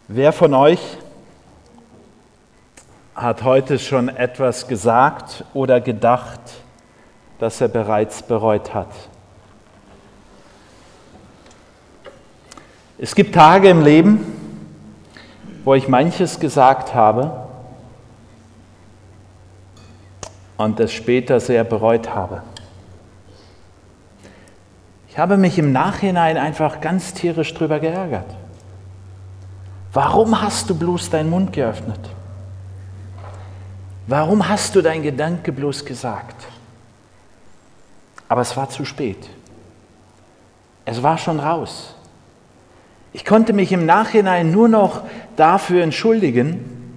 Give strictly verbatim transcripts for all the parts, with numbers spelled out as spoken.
Wer von euch hat heute schon etwas gesagt oder gedacht, das er bereits bereut hat? Es gibt Tage im Leben, wo ich manches gesagt habe und es später sehr bereut habe. Ich habe mich im Nachhinein einfach ganz tierisch drüber geärgert. Warum hast du bloß deinen Mund geöffnet? Warum hast du deinen Gedanke bloß gesagt? Aber es war zu spät. Es war schon raus. Ich konnte mich im Nachhinein nur noch dafür entschuldigen,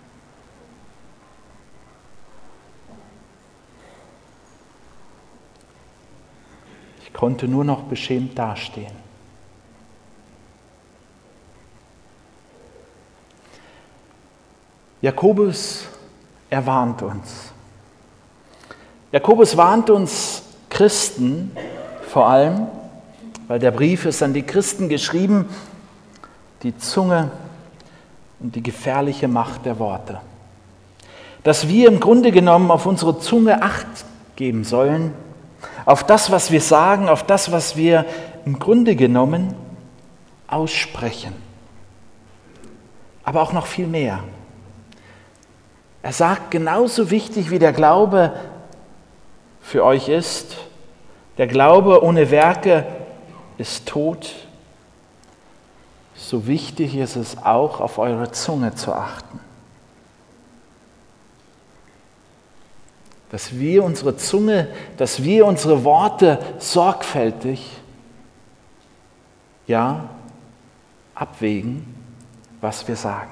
ich konnte nur noch beschämt dastehen. Jakobus, er warnt uns. Jakobus warnt uns Christen vor allem, weil der Brief ist an die Christen geschrieben, die Zunge und die gefährliche Macht der Worte. Dass wir im Grunde genommen auf unsere Zunge Acht geben sollen, auf das, was wir sagen, auf das, was wir im Grunde genommen aussprechen. Aber auch noch viel mehr. Er sagt, genauso wichtig wie der Glaube für euch ist, der Glaube ohne Werke ist tot, so wichtig ist es auch, auf eure Zunge zu achten. Dass wir unsere Zunge, dass wir unsere Worte sorgfältig, ja, abwägen, was wir sagen.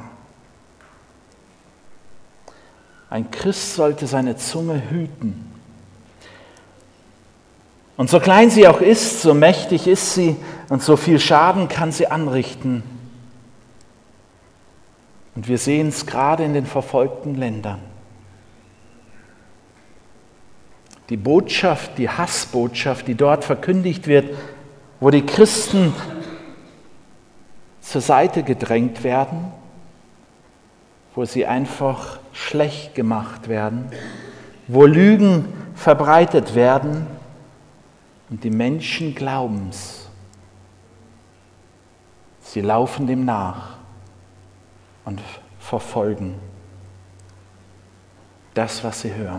Ein Christ sollte seine Zunge hüten. Und so klein sie auch ist, so mächtig ist sie und so viel Schaden kann sie anrichten. Und wir sehen es gerade in den verfolgten Ländern. Die Botschaft, die Hassbotschaft, die dort verkündigt wird, wo die Christen zur Seite gedrängt werden, wo sie einfach schlecht gemacht werden, wo Lügen verbreitet werden und die Menschen glauben es. Sie laufen dem nach und verfolgen das, was sie hören.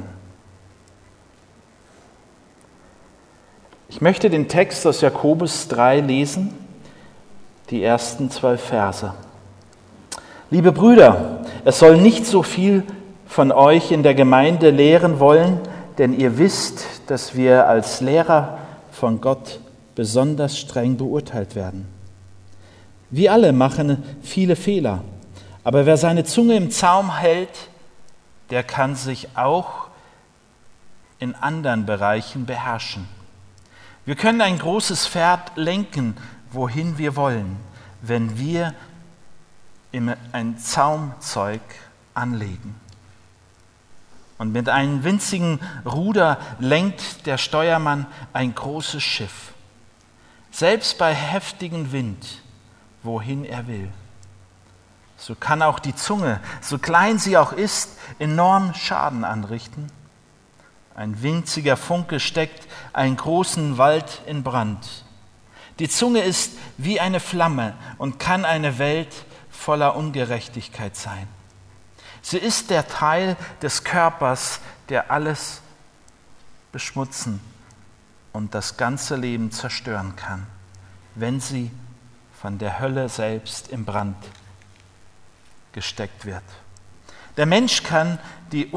Ich möchte den Text aus Jakobus drei lesen, die ersten zwölf Verse. Liebe Brüder, es soll nicht so viel von euch in der Gemeinde lehren wollen, denn ihr wisst, dass wir als Lehrer von Gott besonders streng beurteilt werden. Wir alle machen viele Fehler, aber wer seine Zunge im Zaum hält, der kann sich auch in anderen Bereichen beherrschen. Wir können ein großes Pferd lenken, wohin wir wollen, wenn wir ein Zaumzeug anlegen. Und mit einem winzigen Ruder lenkt der Steuermann ein großes Schiff, selbst bei heftigem Wind, wohin er will. So kann auch die Zunge, so klein sie auch ist, enorm Schaden anrichten. Ein winziger Funke steckt einen großen Wald in Brand. Die Zunge ist wie eine Flamme und kann eine Welt voller Ungerechtigkeit sein. Sie ist der Teil des Körpers, der alles beschmutzen und das ganze Leben zerstören kann, wenn sie von der Hölle selbst in Brand gesteckt wird. Der Mensch kann die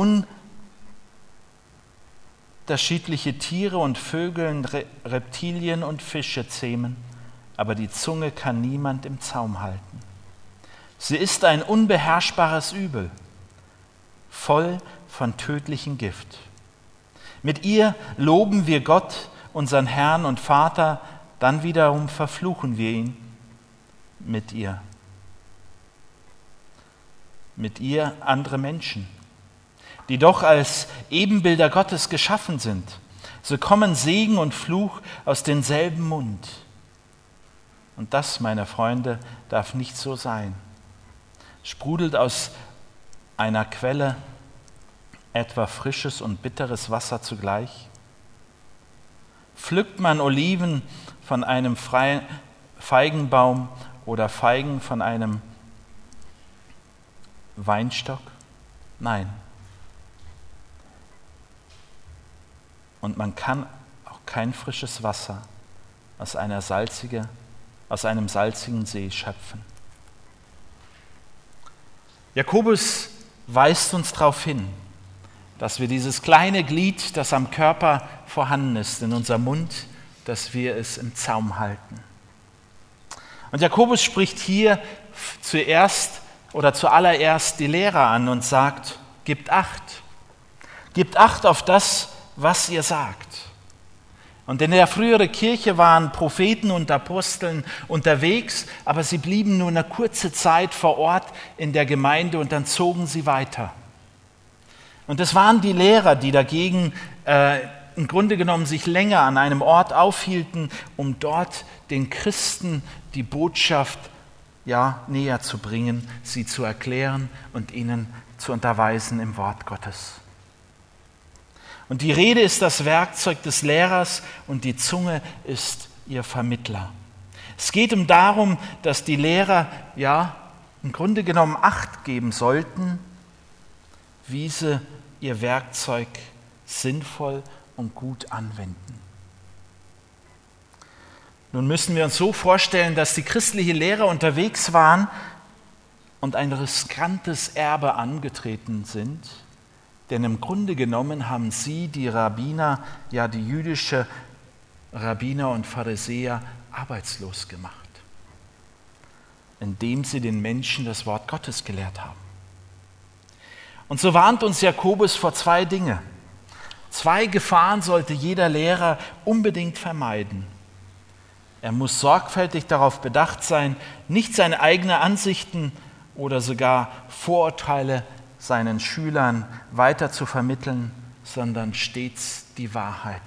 unterschiedliche Tiere und Vögel, Reptilien und Fische zähmen, aber die Zunge kann niemand im Zaum halten. Sie ist ein unbeherrschbares Übel, voll von tödlichem Gift. Mit ihr loben wir Gott, unseren Herrn und Vater, dann wiederum verfluchen wir ihn mit ihr. Mit ihr andere Menschen, die doch als Ebenbilder Gottes geschaffen sind. So kommen Segen und Fluch aus demselben Mund. Und das, meine Freunde, darf nicht so sein. Sprudelt aus einer Quelle etwa frisches und bitteres Wasser zugleich? Pflückt man Oliven von einem Feigenbaum oder Feigen von einem Weinstock? Nein. Und man kann auch kein frisches Wasser aus, einer salzige, aus einem salzigen See schöpfen. Jakobus weist uns darauf hin, dass wir dieses kleine Glied, das am Körper vorhanden ist, in unserem Mund, dass wir es im Zaum halten. Und Jakobus spricht hier zuerst oder zuallererst die Lehrer an und sagt, gebt Acht. Gebt Acht auf das, was ihr sagt. Und in der früheren Kirche waren Propheten und Aposteln unterwegs, aber sie blieben nur eine kurze Zeit vor Ort in der Gemeinde und dann zogen sie weiter. Und es waren die Lehrer, die dagegen äh, im Grunde genommen sich länger an einem Ort aufhielten, um dort den Christen die Botschaft ja, näher zu bringen, sie zu erklären und ihnen zu unterweisen im Wort Gottes. Und die Rede ist das Werkzeug des Lehrers und die Zunge ist ihr Vermittler. Es geht um darum, dass die Lehrer ja im Grunde genommen Acht geben sollten, wie sie ihr Werkzeug sinnvoll und gut anwenden. Nun müssen wir uns so vorstellen, dass die christlichen Lehrer unterwegs waren und ein riskantes Erbe angetreten sind. Denn im Grunde genommen haben sie, die Rabbiner, ja die jüdische Rabbiner und Pharisäer, arbeitslos gemacht, indem sie den Menschen das Wort Gottes gelehrt haben. Und so warnt uns Jakobus vor zwei Dinge. Zwei Gefahren sollte jeder Lehrer unbedingt vermeiden. Er muss sorgfältig darauf bedacht sein, nicht seine eigenen Ansichten oder sogar Vorurteile seinen Schülern weiter zu vermitteln, sondern stets die Wahrheit.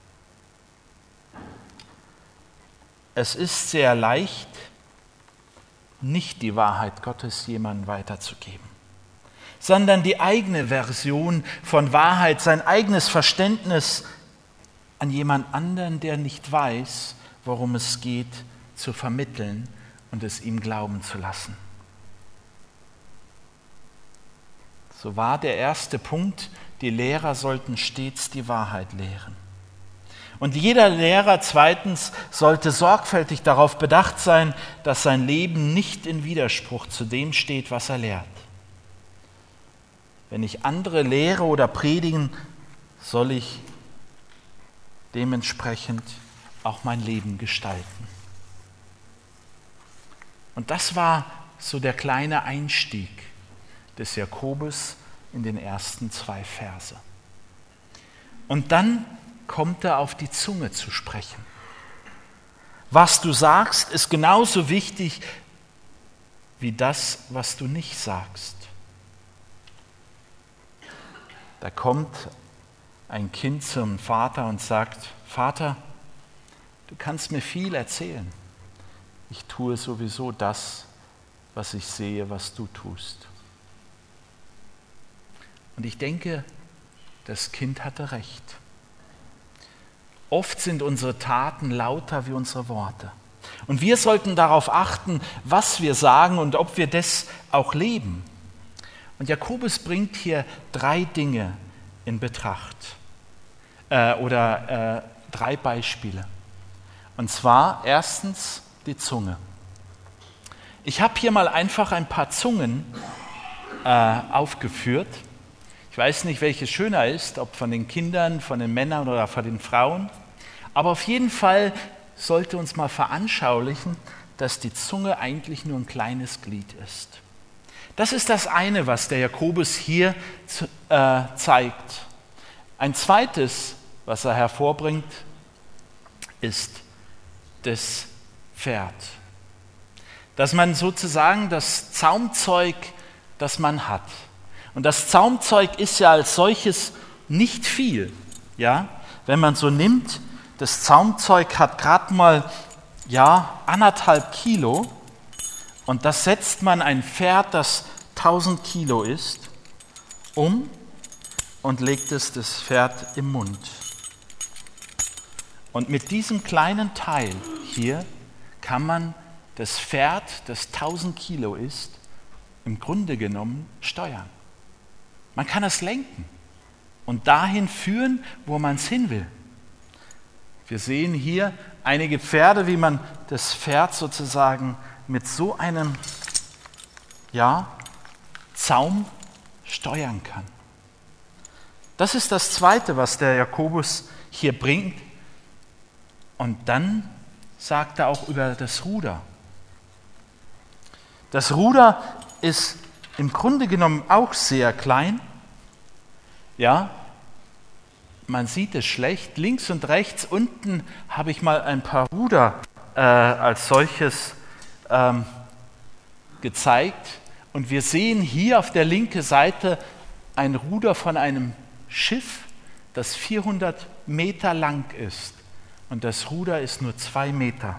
Es ist sehr leicht, nicht die Wahrheit Gottes jemandem weiterzugeben, sondern die eigene Version von Wahrheit, sein eigenes Verständnis an jemand anderen, der nicht weiß, worum es geht, zu vermitteln und es ihm glauben zu lassen. So war der erste Punkt, die Lehrer sollten stets die Wahrheit lehren. Und jeder Lehrer zweitens sollte sorgfältig darauf bedacht sein, dass sein Leben nicht in Widerspruch zu dem steht, was er lehrt. Wenn ich andere lehre oder predigen, soll ich dementsprechend auch mein Leben gestalten. Und das war so der kleine Einstieg des Jakobus in den ersten zwei Verse. Und dann kommt er auf die Zunge zu sprechen. Was du sagst, ist genauso wichtig wie das, was du nicht sagst. Da kommt ein Kind zum Vater und sagt, Vater, du kannst mir viel erzählen. Ich tue sowieso das, was ich sehe, was du tust. Und ich denke, das Kind hatte recht. Oft sind unsere Taten lauter wie unsere Worte. Und wir sollten darauf achten, was wir sagen und ob wir das auch leben. Und Jakobus bringt hier drei Dinge in Betracht äh, oder äh, drei Beispiele. Und zwar erstens die Zunge. Ich habe hier mal einfach ein paar Zungen äh, aufgeführt. Ich weiß nicht, welches schöner ist, ob von den Kindern, von den Männern oder von den Frauen. Aber auf jeden Fall sollte uns mal veranschaulichen, dass die Zunge eigentlich nur ein kleines Glied ist. Das ist das eine, was der Jakobus hier äh, zeigt. Ein zweites, was er hervorbringt, ist das Pferd. Dass man sozusagen das Zaumzeug, das man hat. Und das Zaumzeug ist ja als solches nicht viel. Ja? Wenn man so nimmt, das Zaumzeug hat gerade mal ja, anderthalb Kilo Und das setzt man ein Pferd, das tausend Kilo ist, um und legt es das Pferd im Mund. Und mit diesem kleinen Teil hier kann man das Pferd, das tausend Kilo ist, im Grunde genommen steuern. Man kann es lenken und dahin führen, wo man es hin will. Wir sehen hier einige Pferde, wie man das Pferd sozusagen mit so einem ja, Zaum steuern kann. Das ist das Zweite, was der Jakobus hier bringt. Und dann sagt er auch über das Ruder. Das Ruder ist im Grunde genommen auch sehr klein. Ja, man sieht es schlecht. Links und rechts unten habe ich mal ein paar Ruder äh, als solches ähm, gezeigt. Und wir sehen hier auf der linken Seite ein Ruder von einem Schiff, das vierhundert Meter lang ist. Und das Ruder ist nur zwei Meter.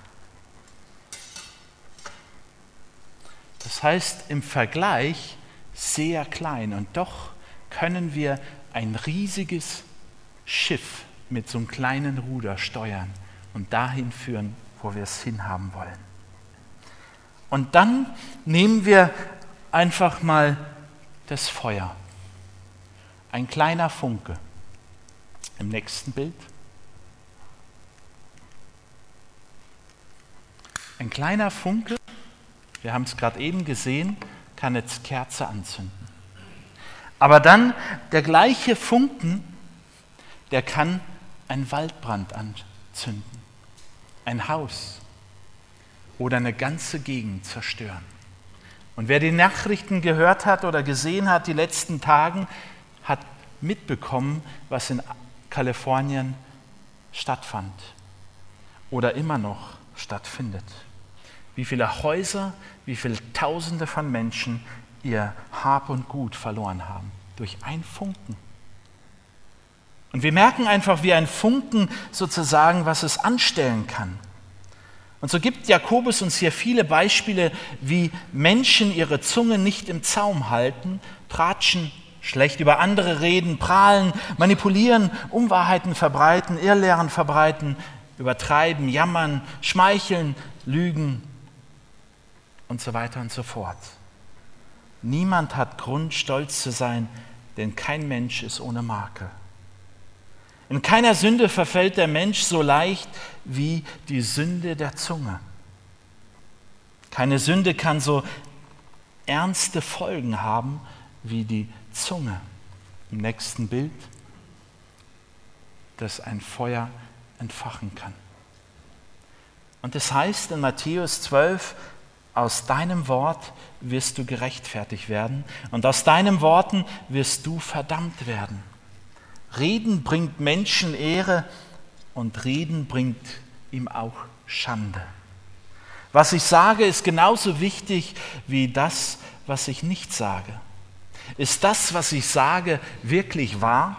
Das heißt im Vergleich sehr klein. Und doch können wir ein riesiges Schiff mit so einem kleinen Ruder steuern und dahin führen, wo wir es hinhaben wollen. Und dann nehmen wir einfach mal das Feuer. Ein kleiner Funke. Im nächsten Bild. Ein kleiner Funke, wir haben es gerade eben gesehen, kann eine Kerze anzünden. Aber dann der gleiche Funken, der kann einen Waldbrand anzünden, ein Haus oder eine ganze Gegend zerstören. Und wer die Nachrichten gehört hat oder gesehen hat die letzten Tage, hat mitbekommen, was in Kalifornien stattfand oder immer noch stattfindet. Wie viele Häuser, wie viele Tausende von Menschen ihr Hab und Gut verloren haben durch einen Funken. Und wir merken einfach, wie ein Funken sozusagen, was es anstellen kann. Und so gibt Jakobus uns hier viele Beispiele, wie Menschen ihre Zunge nicht im Zaum halten, tratschen, schlecht über andere reden, prahlen, manipulieren, Unwahrheiten verbreiten, Irrlehren verbreiten, übertreiben, jammern, schmeicheln, lügen und so weiter und so fort. Niemand hat Grund, stolz zu sein, denn kein Mensch ist ohne Makel. In keiner Sünde verfällt der Mensch so leicht wie die Sünde der Zunge. Keine Sünde kann so ernste Folgen haben wie die Zunge. Im nächsten Bild, das ein Feuer entfachen kann. Und es heißt in Matthäus zwölf, aus deinem Wort wirst du gerechtfertigt werden und aus deinen Worten wirst du verdammt werden. Reden bringt Menschen Ehre und Reden bringt ihm auch Schande. Was ich sage, ist genauso wichtig wie das, was ich nicht sage. Ist das, was ich sage, wirklich wahr?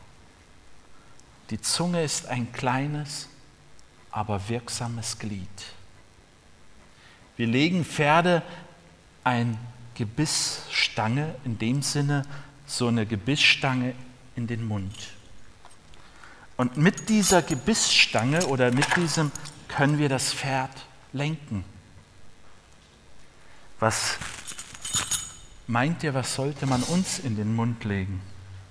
Die Zunge ist ein kleines, aber wirksames Glied. Wir legen Pferde eine Gebissstange, in dem Sinne so eine Gebissstange in den Mund. Und mit dieser Gebissstange oder mit diesem können wir das Pferd lenken. Was meint ihr, was sollte man uns in den Mund legen?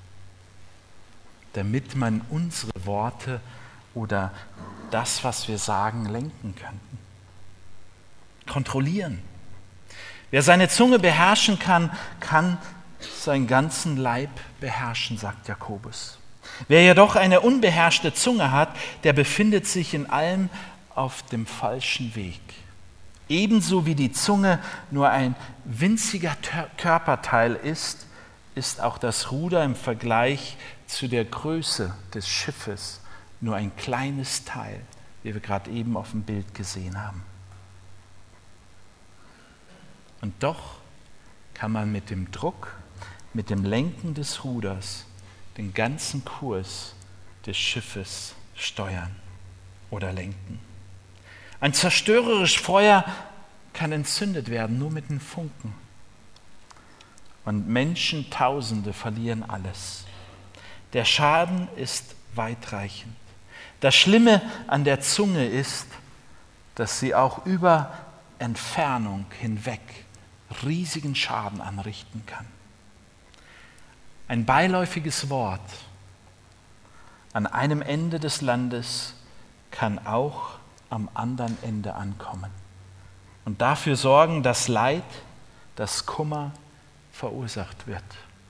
Damit man unsere Worte oder das, was wir sagen, lenken könnten. Kontrollieren. Wer seine Zunge beherrschen kann, kann seinen ganzen Leib beherrschen, sagt Jakobus. Wer jedoch eine unbeherrschte Zunge hat, der befindet sich in allem auf dem falschen Weg. Ebenso wie die Zunge nur ein winziger Körperteil ist, ist auch das Ruder im Vergleich zu der Größe des Schiffes nur ein kleines Teil, wie wir gerade eben auf dem Bild gesehen haben. Und doch kann man mit dem Druck, mit dem Lenken des Ruders den ganzen Kurs des Schiffes steuern oder lenken. Ein zerstörerisches Feuer kann entzündet werden, nur mit einem Funken. Und Menschen, Tausende verlieren alles. Der Schaden ist weitreichend. Das Schlimme an der Zunge ist, dass sie auch über Entfernung hinweg riesigen Schaden anrichten kann. Ein beiläufiges Wort an einem Ende des Landes kann auch am anderen Ende ankommen und dafür sorgen, dass Leid, dass Kummer verursacht wird.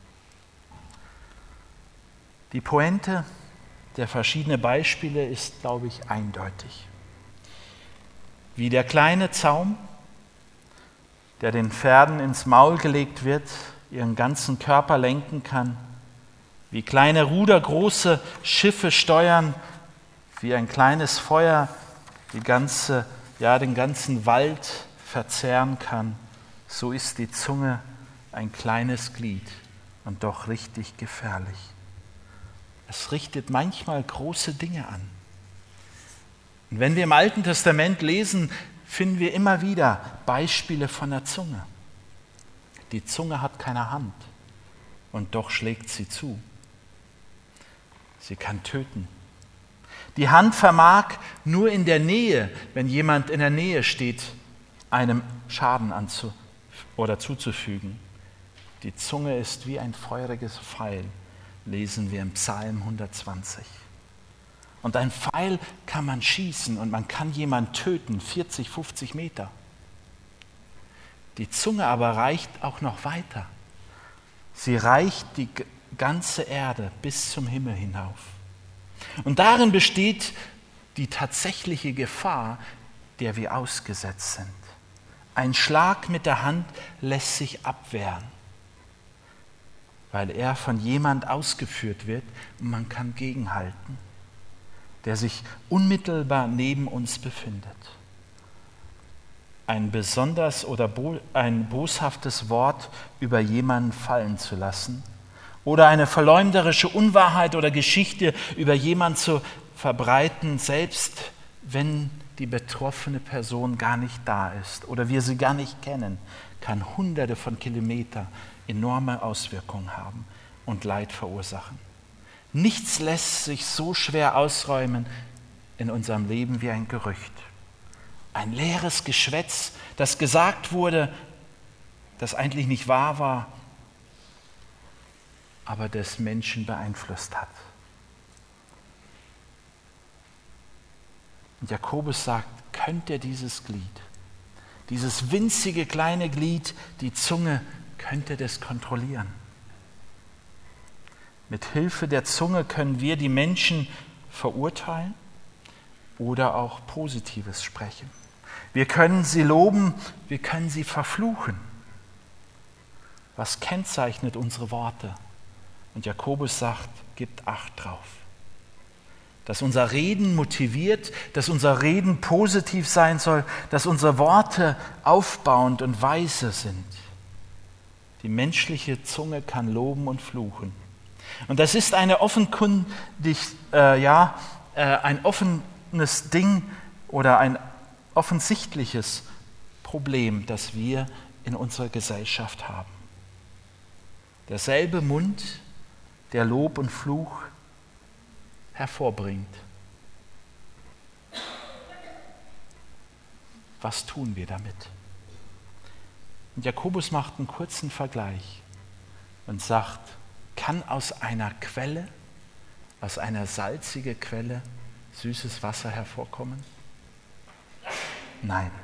Die Pointe der verschiedenen Beispiele ist, glaube ich, eindeutig. Wie der kleine Zaum, der den Pferden ins Maul gelegt wird, ihren ganzen Körper lenken kann, wie kleine Ruder große Schiffe steuern, wie ein kleines Feuer die ganze, ja, den ganzen Wald verzehren kann, so ist die Zunge ein kleines Glied und doch richtig gefährlich. Es richtet manchmal große Dinge an. Und wenn wir im Alten Testament lesen, finden wir immer wieder Beispiele von der Zunge. Die Zunge hat keine Hand und doch schlägt sie zu. Sie kann töten. Die Hand vermag nur in der Nähe, wenn jemand in der Nähe steht, einem Schaden anzu- oder zuzufügen. Die Zunge ist wie ein feuriges Pfeil, lesen wir im Psalm hundertzwanzig. Und ein Pfeil kann man schießen und man kann jemanden töten, vierzig, fünfzig Meter. Die Zunge aber reicht auch noch weiter. Sie reicht die ganze Erde bis zum Himmel hinauf. Und darin besteht die tatsächliche Gefahr, der wir ausgesetzt sind. Ein Schlag mit der Hand lässt sich abwehren, weil er von jemand ausgeführt wird und man kann gegenhalten, der sich unmittelbar neben uns befindet. Ein besonders oder bo- ein boshaftes Wort über jemanden fallen zu lassen oder eine verleumderische Unwahrheit oder Geschichte über jemanden zu verbreiten, selbst wenn die betroffene Person gar nicht da ist oder wir sie gar nicht kennen, kann Hunderte von Kilometern enorme Auswirkungen haben und Leid verursachen. Nichts lässt sich so schwer ausräumen in unserem Leben wie ein Gerücht. Ein leeres Geschwätz, das gesagt wurde, das eigentlich nicht wahr war, aber das Menschen beeinflusst hat. Und Jakobus sagt, könnt ihr dieses Glied, dieses winzige kleine Glied, die Zunge, könnt ihr das kontrollieren? Mit Hilfe der Zunge können wir die Menschen verurteilen oder auch Positives sprechen. Wir können sie loben, wir können sie verfluchen. Was kennzeichnet unsere Worte? Und Jakobus sagt, gebt Acht drauf. Dass unser Reden motiviert, dass unser Reden positiv sein soll, dass unsere Worte aufbauend und weise sind. Die menschliche Zunge kann loben und fluchen. Und das ist eine offenkundig, äh, ja, äh, ein offenes Ding oder ein offensichtliches Problem, das wir in unserer Gesellschaft haben. Derselbe Mund, der Lob und Fluch hervorbringt. Was tun wir damit? Und Jakobus macht einen kurzen Vergleich und sagt, kann aus einer Quelle, aus einer salzigen Quelle, süßes Wasser hervorkommen? Nein.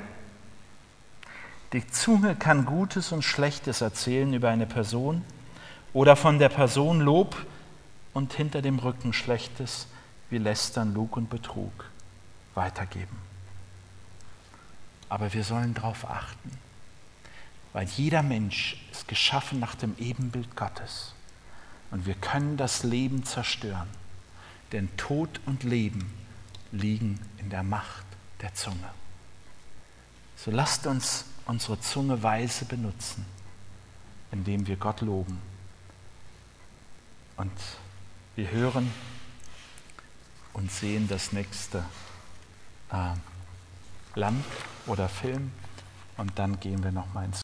Die Zunge kann Gutes und Schlechtes erzählen über eine Person oder von der Person Lob und hinter dem Rücken Schlechtes wie Lästern, Lug und Betrug weitergeben. Aber wir sollen darauf achten, weil jeder Mensch ist geschaffen nach dem Ebenbild Gottes. Und wir können das Leben zerstören, denn Tod und Leben liegen in der Macht der Zunge. So lasst uns unsere Zunge weise benutzen, indem wir Gott loben. Und wir hören und sehen das nächste äh, Land oder Film und dann gehen wir nochmal ins